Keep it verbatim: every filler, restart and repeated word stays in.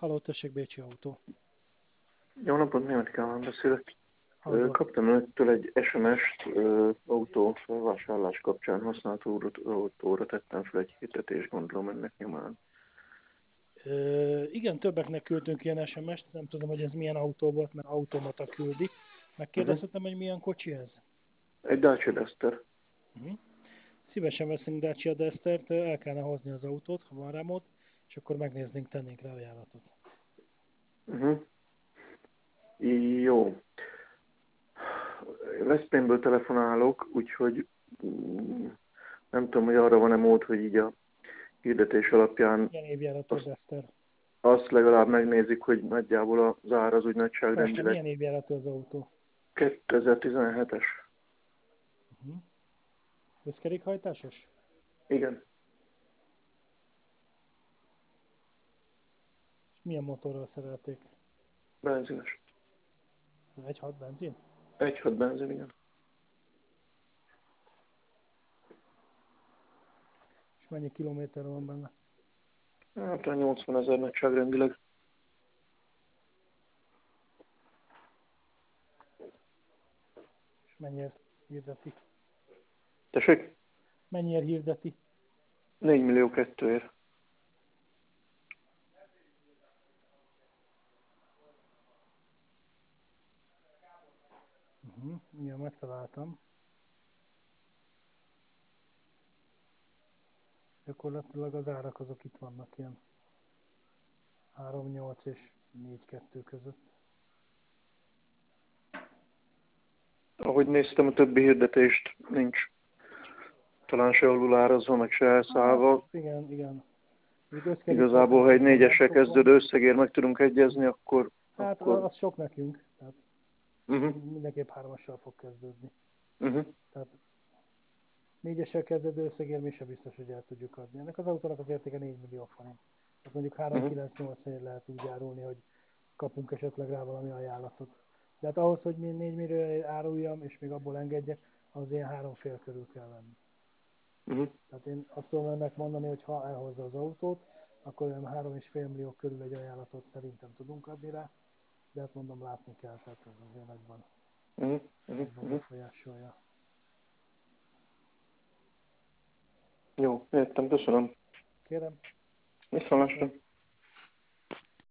Halló, tessék, Bécsi Autó. Jó napot, Németh Kálmán beszélek. Ö, Halló. Kaptam önöktől egy es em est, ö, autó felvásárlás kapcsán használt autó- autóra tettem fel egy hirdetést, gondolom ennek nyomán. Ö, igen, többeknek küldtünk ilyen es em est, nem tudom, hogy ez milyen autó volt, mert automata küldi. Uh-huh. Megkérdezhetem, hogy milyen kocsi ez? Egy Dacia Duster. Uh-huh. Szívesen veszünk Dacia Dustert, el kellene hozni az autót, ha van rá mód, és akkor megnéznénk, tennénk rá ajánlatot. Uh-huh. Jó. Veszprémből telefonálok, úgyhogy mm, nem tudom, hogy arra van-e mód, hogy így a hirdetés alapján Milyen évjáratú a azt, Duster? azt legalább megnézik, hogy nagyjából az ár az úgy Persze, nagyságrendileg milyen évjáratú az autó? kétezer-tizenhetes. Uh-huh. Összkerékhajtásos? Igen. És milyen motorral szerelték? Benzines. egy hat benzin? egy hat benzin, igen. És mennyi kilométer van benne? Hát a nyolcvan ezer nagyságrendileg. És mennyiért hirdeti? Tessék? Mennyiért hirdeti? négy millió kettőért. Uh-huh. Igen, megtaláltam. Gyakorlatilag az árak azok itt vannak ilyen három nyolc és négy kettő között. Ahogy néztem, a többi hirdetést nincs talán se alul árazva, meg se Hát elszállva. igen, igen. Igazából, ha egy négyessel kezdődő összegért meg tudunk egyezni, akkor... Hát akkor... az sok nekünk, tehát Uh-huh. mindenképp hármassal fog kezdődni. Uh-huh. Tehát négyessel kezdődő összegért mi sem biztos, hogy el tudjuk adni. Ennek az autónak az értéke négy millió forint. Tehát mondjuk három kilenc nyolc ért lehet úgy árulni, hogy kapunk esetleg rá valami ajánlatot. De hát ahhoz, hogy mi négy millióért áruljam, és még abból engedjek, az ilyen három fél körül kell lenni. Uh-huh. Tehát én azt tudom önnek mondani, hogy ha elhozza az autót, akkor olyan három és fél millió körül egy ajánlatot szerintem tudunk adni rá, de hát mondom, látni kell, tehát ez azért nagyban, Uh-huh. Uh-huh. nagyban Uh-huh. befolyásolja. Jó, értem, köszönöm. Kérem, Viszontlátásra. viszont